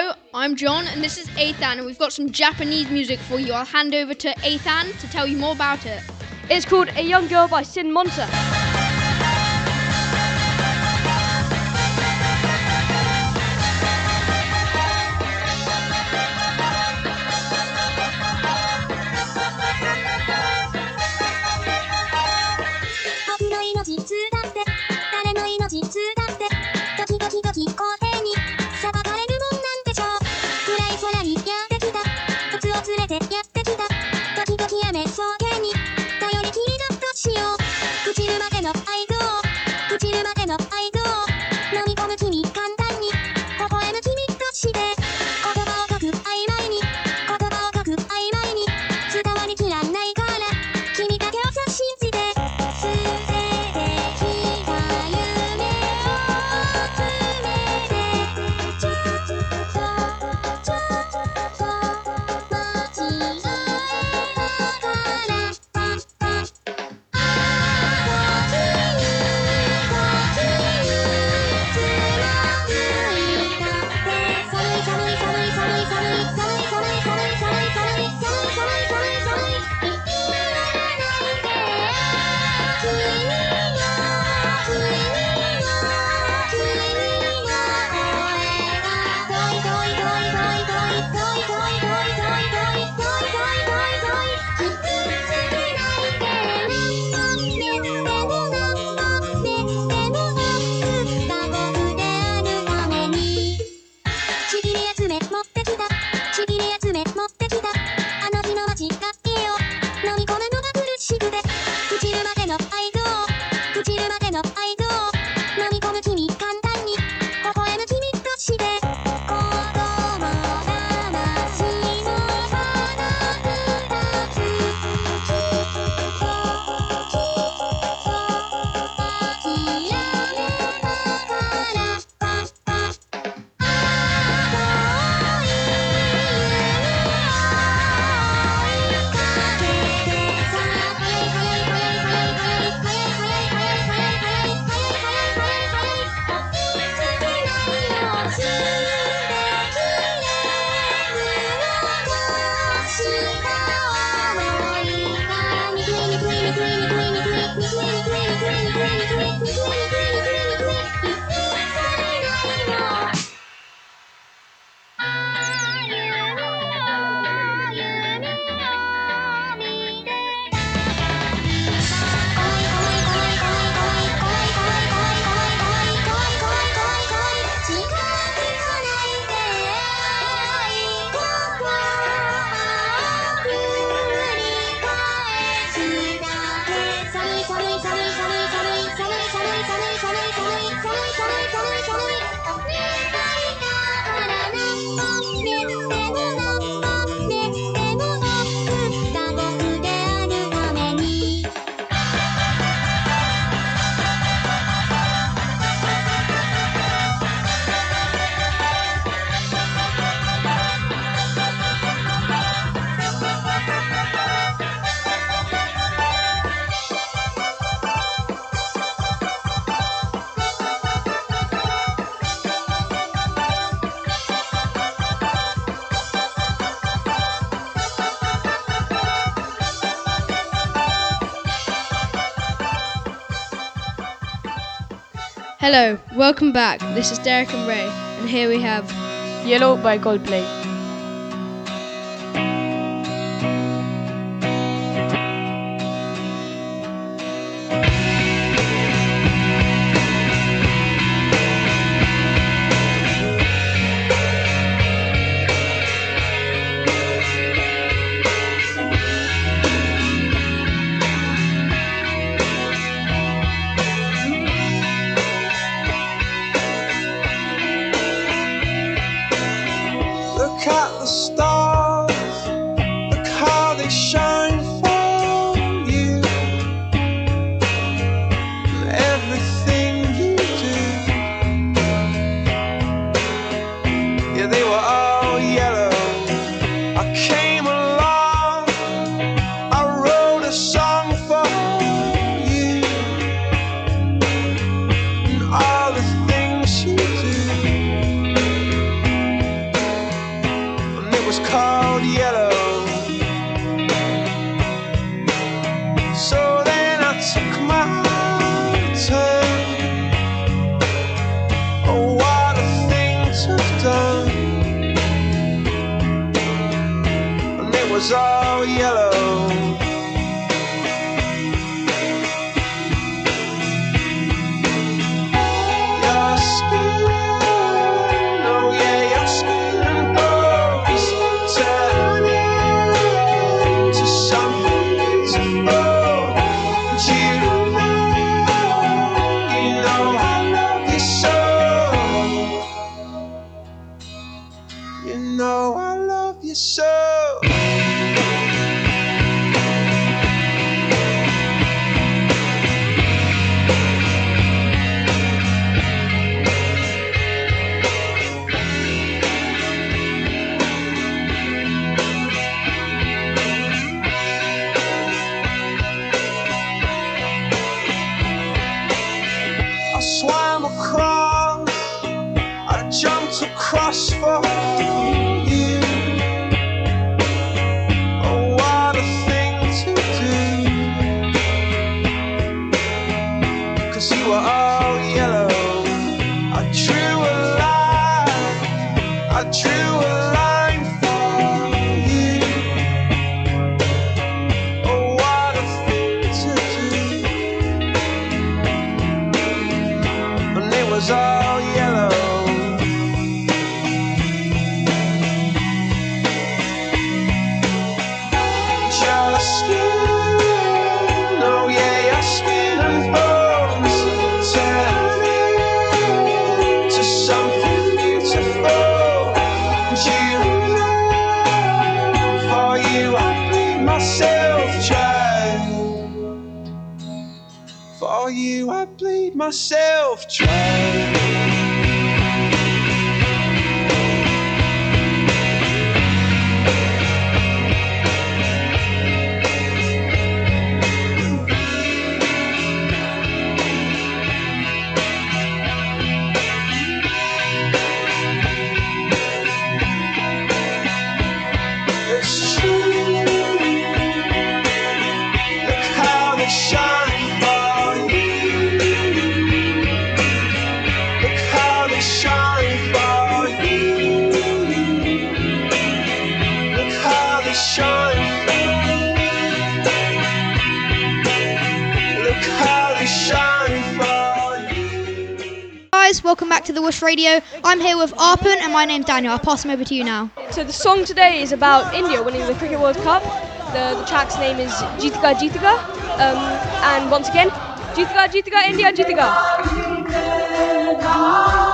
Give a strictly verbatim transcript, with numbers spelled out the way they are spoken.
Hello, I'm John and this is Ethan and we've got some Japanese music for you. I'll hand over to Ethan to tell you more about it. It's called A Young Girl by Sin Monta. 'Hello, welcome back. This is Derek and Ray, and here we have Yellow by Coldplay. Look at the stars, look how they shine for you, and everything you do. Yeah, they were all yellow. I came along, I wrote a song for you, and all the things you do. was called yellow. So then I took my turn. Oh, what a thing to have done. And it was all yellow. Your skin, oh yeah, your skin and bones turning to something beautiful. And you know, you know I love you so. You know I love you so. I swam across, I jumped across for you. Oh, what a thing to do. 'Cause you were all yellow. I drew a line, I drew a line for you. Oh, what a thing to do. And it was all yellow. Your skin, oh yeah, your skin and bones turning to something beautiful. And you know, for you I bleed myself dry. For you I bleed myself dry. It's true. Look how they shine for you. Look how they shine for you. Look how they shine. Look how they shine for you. Guys, welcome back to the Wush Radio. I'm here with Arpan and my name's Daniel. I'll pass him over to you now. So the song today is about India winning the Cricket World Cup. The, the track's name is Jeetga Jeetga. Um, and once again, Jeetga Jeetga India Jeetga.